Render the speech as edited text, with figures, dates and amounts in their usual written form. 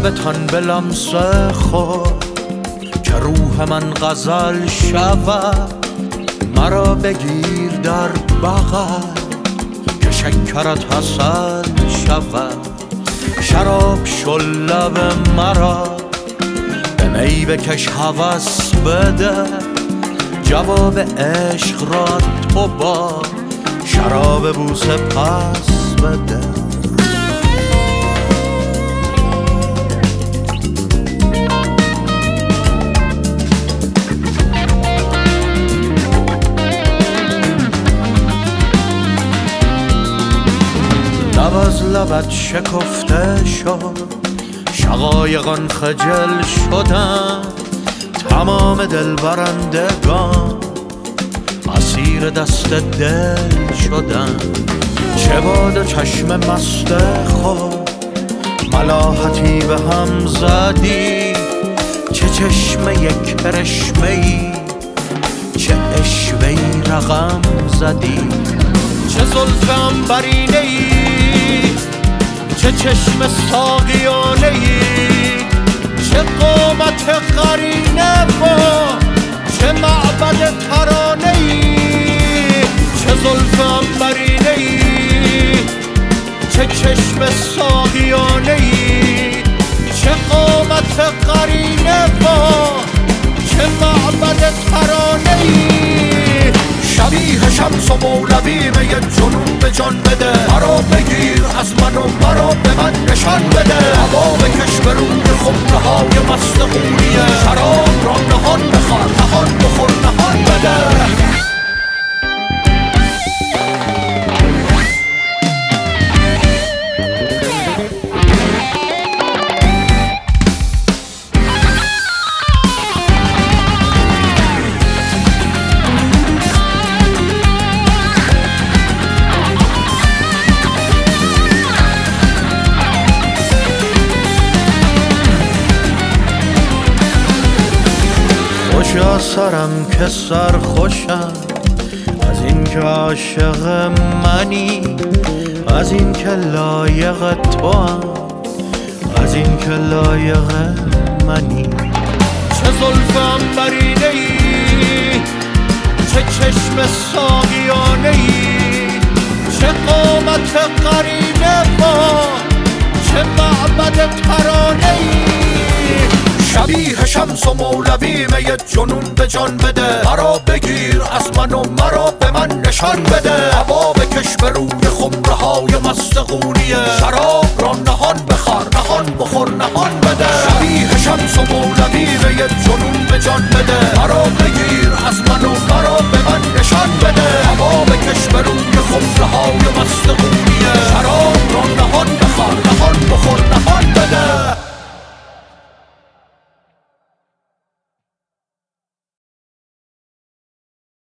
لبتان به لمس خود که روح من غزل شود. مرا بگیر در بغل که شکرت حاصل شود. شراب شل لب مرا به می بکش هوس بده. جواب عشق را تو با شراب بوسه پس بده. لب از لبت شکفته شد، شقایقان خجل شدن. تمام دل برندگان اسیر دست دل شدن. چه باد و چشم مست خود ملاحتی به هم زدی. چه چشم یک کرشمه ای، چه عشوه ای رقم زدی. چه زلف عنبرینه ای، چه چشم ساقیانه ای. چه قامت قرینه با چه معبد ترانه ای. چه زلف عنبرینه ای، چه چشم ساقیانه ای. چه قامت قرینه با چه معبد ترانه ای. شبیه شمس و مولوی می جنون به جان بده. مرا بگیر از من و مرا به من نشان بده. هوا بکش به روی خمره های مست غوریه. شراب را نهان بخور نهان بخور نهان بده. خوشا سرم که سرخوشم از این که عاشق منی. از این که لایق تو هم، از این که لایق منی. چه زلف عنبرینه ای، چه چشم ساقیانه ای. چه قامت قرینه با چه معبد ترانه ای. شبیه شمس و مولوی می جنون به جان بده. مرا بگیر از من و مرا به من نشان بده. هوا بکش به روی خمره های مست غوریه. شراب را نهان بخور نهان بخور نهان بده. شبیه شمس و مولوی می جنون به جان بده. مرا بگیر